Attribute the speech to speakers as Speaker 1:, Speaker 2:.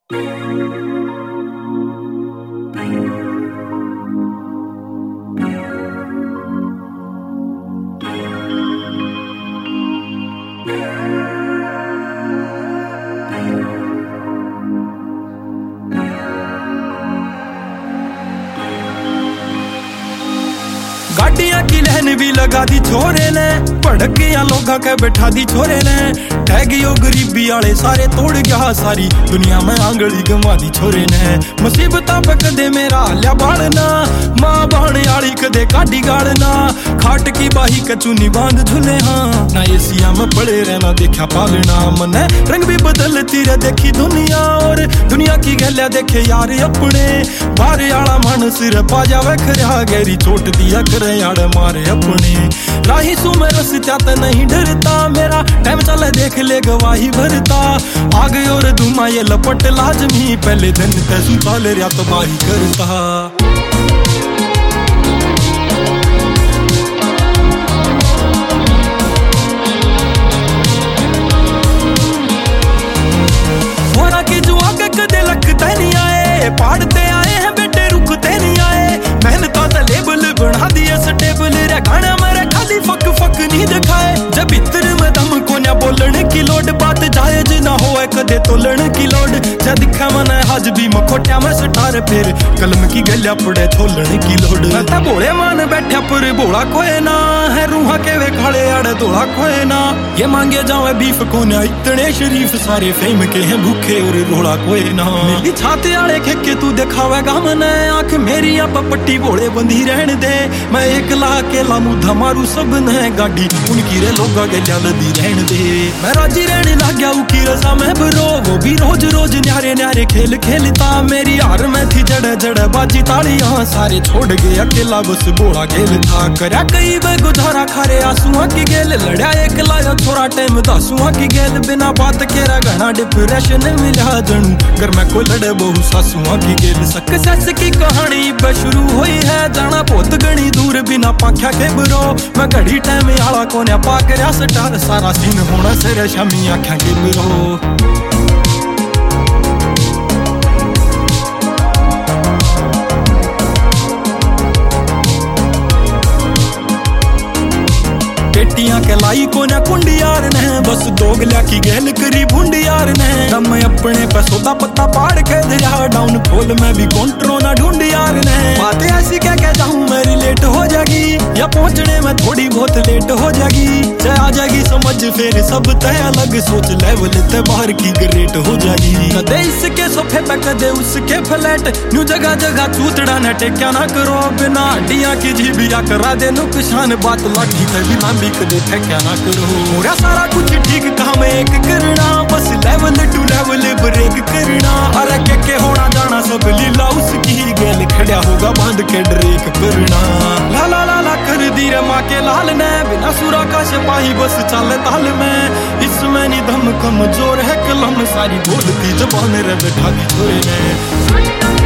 Speaker 1: गाड़ियां की लहन भी लगा दी छोरे ने, भड़किया लोगा के बैठा दी छोरे ने। ठहगियो गरीबी आले सारे तोड़ गया, सारी दुनिया में आंगली गवा दी छोरे ने। मुसीबतां पे कदे मेरा हाल्या बालना, मां बाण आली कदे काटी गालना। खाट की बाही के चुनी बांध झूले हाँ, ना एसिया में पड़े रहना देखा पालना। मने रंग भी बदलती रह देखी दुनिया, और दुनिया की गलिया देखे यार अपने। बाहर आला मन सिर पा जावे खरिया, गहरी चोट दिया करे यार मारे अपने। राही सू में रस्ता ते नहीं डरता, मेरा टाइम चले देख ले गवाही भरता। आग और धुआं ये लपट लाजमी, पहले दिन ते सुताले रिया तो बाही करता। कदे लगते नहीं आए, पहाड़ते आए हैं बेटे रुकते नहीं आए। मेहनत तो लेबल बना दिए स्टेबल रे, गाना मेरे खाली फक फक नहीं दिखाए। जब इतर में दम को ना बोलने की लोड, बात जायज ना हो कदे तोलने की लोड। जब दिखा मन आज भी मखोटिया में सटार, फिर कलम की गलिया पड़े छोलने की लोड। मैं बोले मान बैठा पर बोला कोई ना है, रूहा के वे खाले आड़े दोड़ा कोई ना। ये मांगे जावे बीफ को ना, इतने शरीफ सारे फेम के हैं भूखे और रोड़ा कोई ना। मेरी छाते आड़े खेके तू दिखावेगा मने, आंख मेरी आप पट्टी बोले बंधी रहने दे। मैं एक ला के लामूधा मारू सब ने, गाड़ी उनकी रे लोगा गलिया लदी रहने दे। मैं राजी रहने लग गया उकी रजा में बरो, वो भी रोज रोज न्यारे न्यारे खेल खेलता। मेरी हार में थी जड़े जड़े बाजी तालियां, सारे छोड़ गए अकेला बस बोला खेल था। करया कई बे गुजारा खारे आंसुआ की गेल, लड़ा एक लाया थोड़ा टाइम दासुआ की गेल। बिना बात केरा घना डिप्रेशन मिला जनू, घर में को लड़े बहु सासुआ की गेल। सक्सेस की कहानी बे शुरू हुई है, जाना बहुत गणी दूर बिना पाख्या के बरो। मैं घड़ी टाइम आला कोने पा करया स्टार, सारा सीन होना सिर शामी आख्या के बरो। बेटियां के लाई कोने कुंडी यार ने, बस दोगलिया की गेल करी भुंडी यार ने। दम अपने पे सौदा पत्ता पाड़ के दिया, डाउन फॉल में भी कॉन्ट्रो ना ढूंढी यार ने। बातें ऐसी कह जाऊं मेरी लेट हो जाएगी, या पहुंचने में थोड़ी बहुत लेट हो जाएगी। चाहे आ जाएगी समझ फिर सब तय अलग, सोच लेवल ते बाहर की ग्रेट हो जाएगी। कदे इसके सोफे पे कदे उसके फ्लैट, न्यू जगह जगह चूतड़ा ने टेक्या ना करो। बिना हड्डियां की जीबिया करा दे नुकसान, बात लाठी ते भी लांबी कदे क्या ना करो। पूरा सारा कुछ ठीक काम एक करना, बस लेवल टू लेवल ब्रेक करना। अरे के होना जाना सब लीला उसकी, गेल खड़ा होगा बांध के ड्रेक करना। ला ला ला ला कर दी रे माँ के लाल ने, बिना सुरा का सिपाही बस चले ताल में। इसमें नी दम कमजोर है कलम, सारी बोलती जबान रे बैठा दी छोरे ने।